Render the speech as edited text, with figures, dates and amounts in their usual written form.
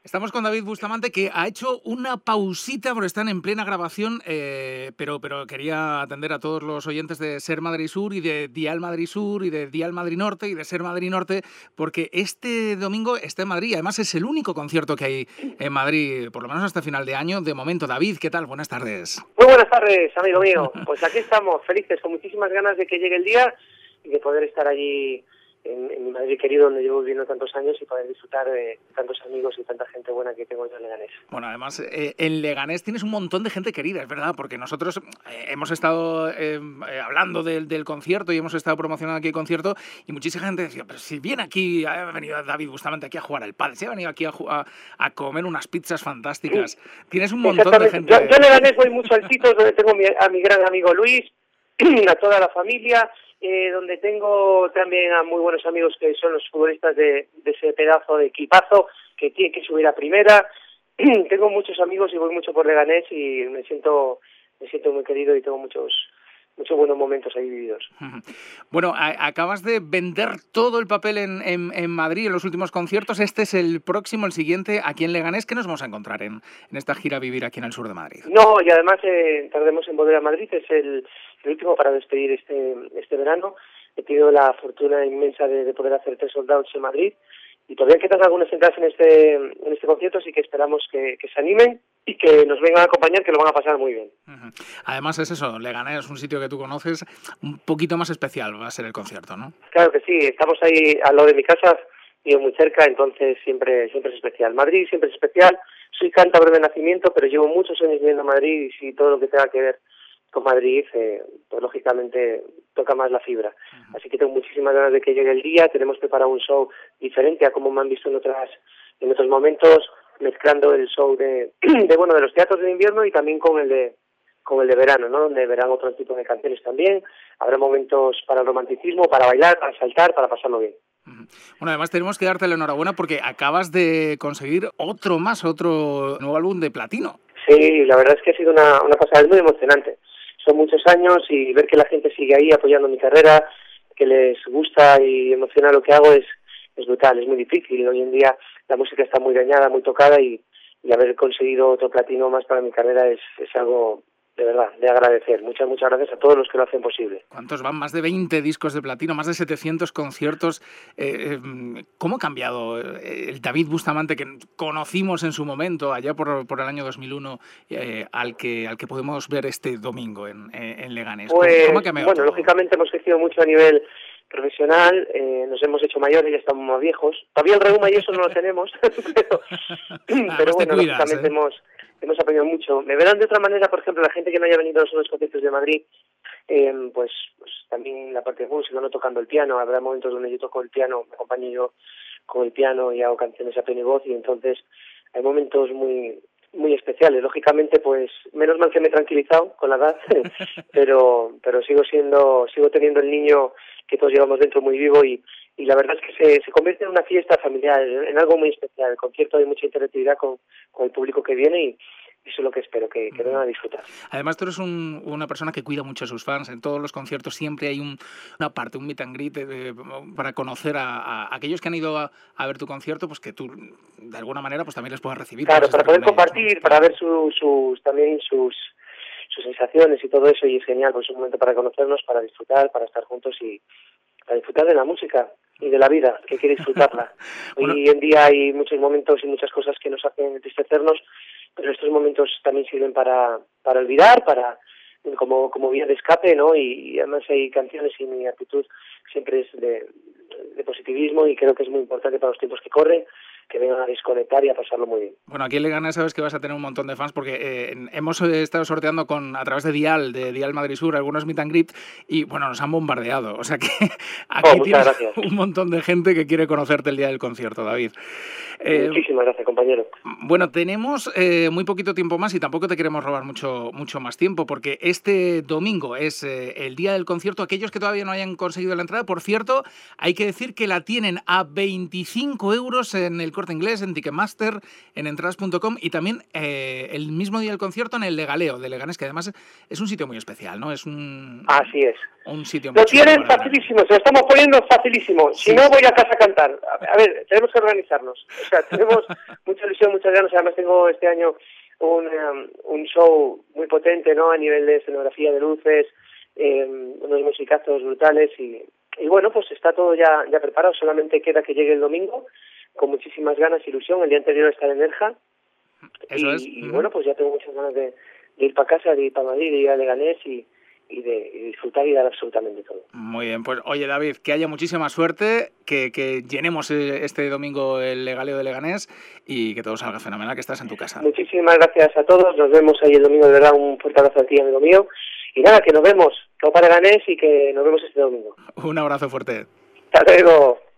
Estamos con David Bustamante, que ha hecho una pausita porque están en plena grabación, pero quería atender a todos los oyentes de Ser Madrid Sur y de Dial Madrid Sur y de Dial Madrid Norte y de Ser Madrid Norte, porque este domingo está en Madrid. Además, es el único concierto que hay en Madrid, por lo menos hasta final de año. De momento, David, ¿qué tal? Buenas tardes. Muy buenas tardes, amigo mío. Pues aquí estamos, felices, con muchísimas ganas de que llegue el día y de poder estar allí en mi Madrid querido, donde llevo viviendo tantos años, y poder disfrutar de tantos amigos y tanta gente buena que tengo yo en Leganés. Bueno, además, en Leganés tienes un montón de gente querida, es verdad, porque nosotros hemos estado hablando del concierto y hemos estado promocionando aquí el concierto, y muchísima gente decía, pero si viene aquí, ha venido David Bustamante aquí a jugar al pádel, si ha venido aquí a comer unas pizzas fantásticas. Tienes un montón de gente. Yo en Leganés voy mucho al sitio donde tengo a mi gran amigo Luis, a toda la familia, donde tengo también a muy buenos amigos que son los futbolistas de ese pedazo de equipazo que tiene que subir a primera. Tengo muchos amigos y voy mucho por Leganés y me siento muy querido y tengo muchos buenos momentos ahí vividos. Bueno, acabas de vender todo el papel en Madrid en los últimos conciertos. Este es el próximo, el siguiente, aquí en Leganés. ¿Qué nos vamos a encontrar en esta gira Vivir aquí en el sur de Madrid? No, y además tardemos en volver a Madrid, es el último para despedir este verano. He tenido la fortuna inmensa de poder hacer 3 sold outs en Madrid, y todavía quedan algunas entradas en este concierto, así que esperamos que se animen y que nos vengan a acompañar, que lo van a pasar muy bien. Además es eso, Leganés es un sitio que tú conoces, un poquito más especial va a ser el concierto, ¿no? Claro que sí, estamos ahí al lado de mi casa, y muy cerca, entonces siempre es especial. Madrid siempre es especial. Soy cántabro de nacimiento, pero llevo muchos años viviendo en Madrid, y si todo lo que tenga que ver con Madrid, pues lógicamente toca más la fibra. Así que tengo muchísimas ganas de que llegue el día. Tenemos preparado un show diferente a como me han visto en otros momentos, mezclando el show de los teatros de invierno y también con el de verano, ¿no? Donde verán otro tipo de canciones también. Habrá momentos para el romanticismo, para bailar, para saltar, para pasarlo bien. Bueno, además tenemos que darte la enhorabuena porque acabas de conseguir otro nuevo álbum de platino. Sí, la verdad es que ha sido una pasada, es muy emocionante. Son muchos años, y ver que la gente sigue ahí apoyando mi carrera, que les gusta y emociona lo que hago, es brutal, es muy difícil. Hoy en día la música está muy dañada, muy tocada, y haber conseguido otro platino más para mi carrera es algo de verdad, de agradecer. Muchas gracias a todos los que lo hacen posible. ¿Cuántos van? Más de 20 discos de platino, más de 700 conciertos. ¿Cómo ha cambiado el David Bustamante que conocimos en su momento, allá por el año 2001, al que podemos ver este domingo en Leganés? Pues, ¿Cómo ha cambiado bueno, todo? lógicamente hemos crecido mucho a nivel profesional, nos hemos hecho mayores, ya estamos más viejos. Todavía el reuma y eso no lo tenemos, pero bueno, lógicamente hemos aprendido mucho. Me verán de otra manera, por ejemplo, la gente que no haya venido a los conciertos de Madrid, pues también la parte de música, no tocando el piano. Habrá momentos donde yo toco el piano, me acompaño yo con el piano y hago canciones a plena voz, y entonces hay momentos muy especiales. Lógicamente, pues menos mal que me he tranquilizado con la edad, pero sigo teniendo el niño que todos llevamos dentro muy vivo, y la verdad es que se convierte en una fiesta familiar, en algo muy especial. El concierto hay mucha interactividad con el público que viene, y eso es lo que espero, que vengan a disfrutar. Además, tú eres una persona que cuida mucho a sus fans. En todos los conciertos siempre hay una parte, un meet and greet para conocer a aquellos que han ido a ver tu concierto, pues que tú, de alguna manera, pues también les puedas recibir. Claro, para poder compartir, ellos, ¿no? Para ver sus sensaciones y todo eso, y es genial, pues es un momento para conocernos, para disfrutar, para estar juntos y para disfrutar de la música y de la vida, que hay que disfrutarla. Bueno, hoy en día hay muchos momentos y muchas cosas que nos hacen entristecernos, pero estos momentos también sirven para olvidar, como vía de escape, ¿no? Y además hay canciones, y mi actitud siempre es de positivismo, y creo que es muy importante para los tiempos que corren, que vengan a desconectar y a pasarlo muy bien. Bueno, aquí en Leganés sabes que vas a tener un montón de fans, porque hemos estado sorteando a través de Dial Madrid Sur, algunos meet and greet, y bueno, nos han bombardeado. O sea que aquí tienes un montón de gente que quiere conocerte el día del concierto, David. Muchísimas gracias, compañero. Bueno, tenemos muy poquito tiempo más, y tampoco te queremos robar mucho más tiempo, porque este domingo es el día del concierto. Aquellos que todavía no hayan conseguido la entrada, por cierto, hay que decir que la tienen a 25 euros en el Corte Inglés, en Ticketmaster, en entradas.com y también el mismo día del concierto en el Legaleo de Leganés, que además es un sitio muy especial, ¿no? Es un... Así es. Un sitio muy Lo tienen facilísimo, se lo estamos poniendo facilísimo. Si no, voy a casa a cantar. A ver, tenemos que organizarnos. O sea, tenemos mucha ilusión, muchas ganas. Además tengo este año un show muy potente, ¿no? A nivel de escenografía, de luces, unos musicazos brutales y bueno, pues está todo ya preparado. Solamente queda que llegue el domingo con muchísimas ganas e ilusión. El día anterior estar en Nerja. Y bueno, pues ya tengo muchas ganas de ir para casa, de ir para Madrid, de ir a Leganés y de disfrutar y dar absolutamente todo. Muy bien, pues oye David, que haya muchísima suerte, que llenemos este domingo el Legaleo de Leganés y que todo salga fenomenal, que estás en tu casa. Muchísimas gracias a todos, nos vemos ahí el domingo, de verdad, un fuerte abrazo a ti, amigo mío, y nada, que nos vemos, todo para Leganés y que nos vemos este domingo. Un abrazo fuerte. Hasta luego.